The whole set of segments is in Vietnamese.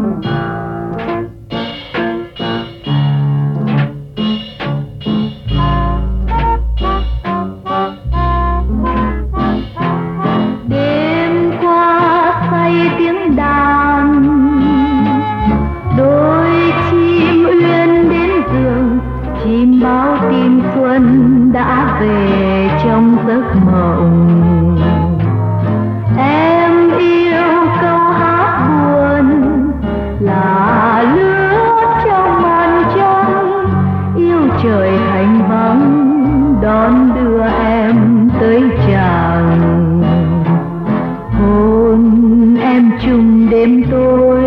bao tim xuân đã về trong giấc mộng. Em yêu câu hát buồn là lướt trong màn trăng, yêu trời thành vắng đón đưa em tới chàng. Hôn em chung đêm tối,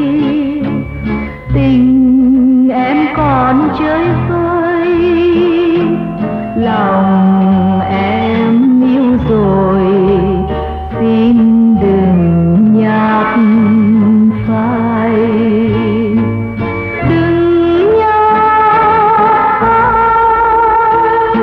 tình em còn chơi vơi, lòng em yêu rồi xin đừng nhạt phai, đừng nhạt phai.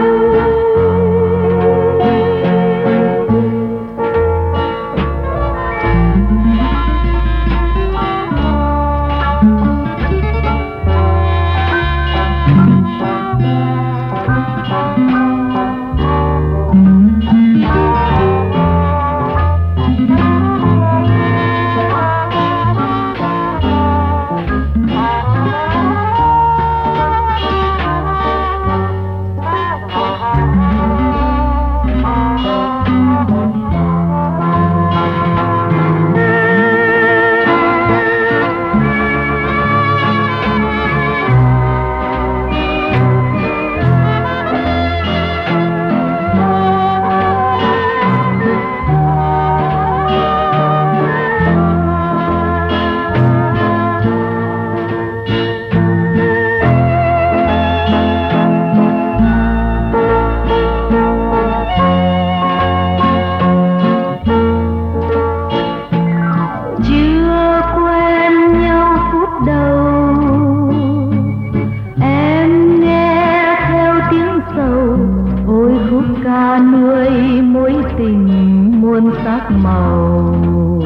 Ôi khúc ca nuôi mối tình muôn sắc màu.